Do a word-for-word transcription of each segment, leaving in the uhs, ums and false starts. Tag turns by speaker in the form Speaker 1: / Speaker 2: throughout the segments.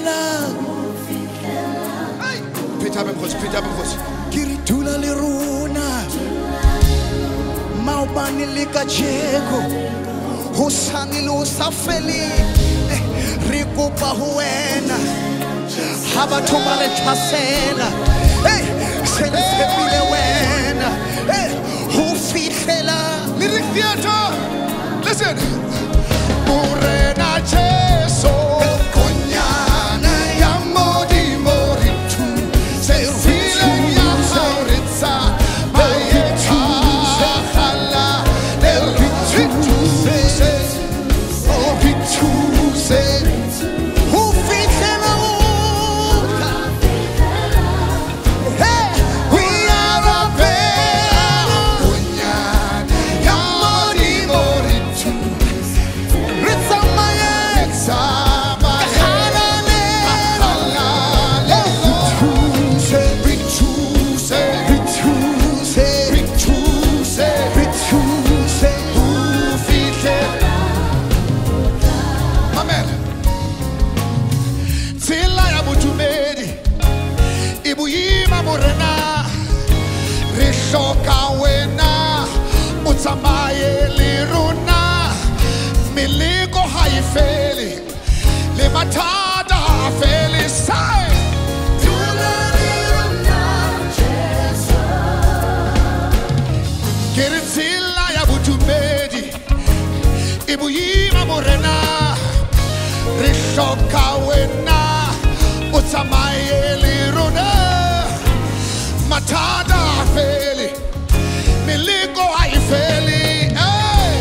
Speaker 1: Pita bemkhosi, pita bemkhosi.
Speaker 2: Kiritula liruna Maubani lika jeko Husani lusafeli Rikupa huena Habatuma le chasela Hey, senefebile wena Hey, hufitela
Speaker 1: Lyric theater. Listen. Morena Jesu. Konyana ya modi moritu. Sefile ya hauritsa. Mayetu sahala. Elbitu se. Obitu se.
Speaker 2: Hufitela uka Hey,
Speaker 1: We are a bear. Konyana ya modi moritu.
Speaker 2: Rizamaye
Speaker 1: Sama.
Speaker 2: Halale
Speaker 1: Halale. Bituse. Bituse.
Speaker 2: Bituse
Speaker 1: Bituse.
Speaker 2: Bituse
Speaker 1: Ufile. Amen. Tila ya mutumedi. Ibuyima morena. Rishoka wena. Utamaye liruna. Miliko haifeli. Limatada hafeli. Say. Kiritila ya butumedi. Ibuyima morena. Rishoka wena. Utamaye liruna. Matada hafeli. Miliko haifeli. Hey.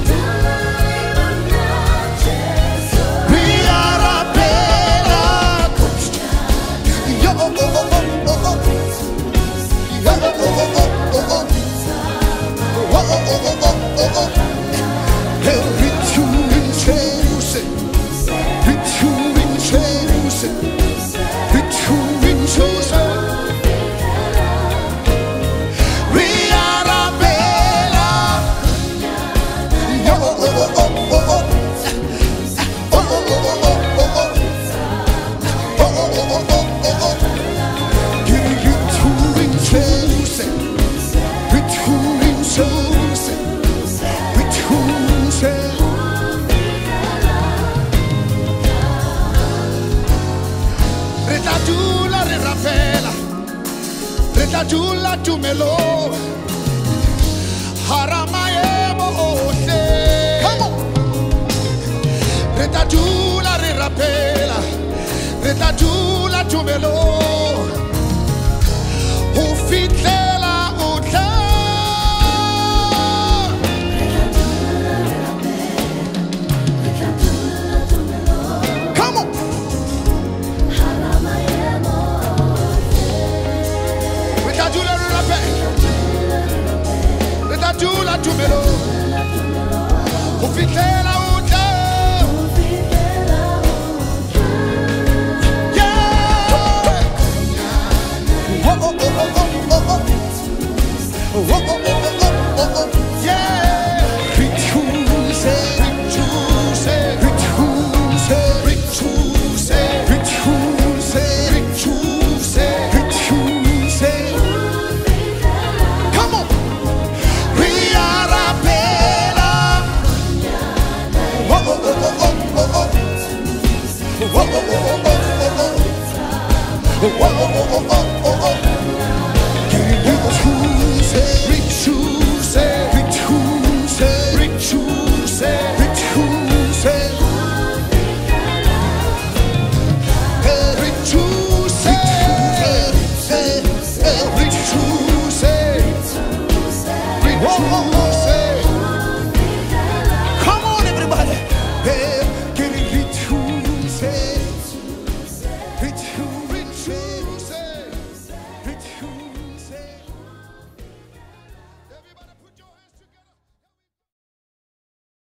Speaker 1: We are a better. Yo, oh, oh, oh, oh, oh. Yo, oh, oh, oh, oh, oh. Oh, oh, oh, oh, oh, oh. Every tune in Jerusalem. Every tune in Jerusalem. Every tune in Jerusalem. We are a better. Yo, oh, oh, oh, oh, oh. Oh, oh, oh, oh, oh, oh. Oh, oh, oh, oh, oh, oh. Give you two in Jerusalem. With two in Jerusalem. With two in Jerusalem. Retadula re rapela. Retadula tumelo. Haramaye mo ose. Come on. Retadula re rapela. Retadula tumelo. Ufitela utla. Come on. Retadula re rapela. Retadula tumelo. Ufitela utla. Yeah. Oh, oh, oh, oh, oh, oh. Oh, oh, oh.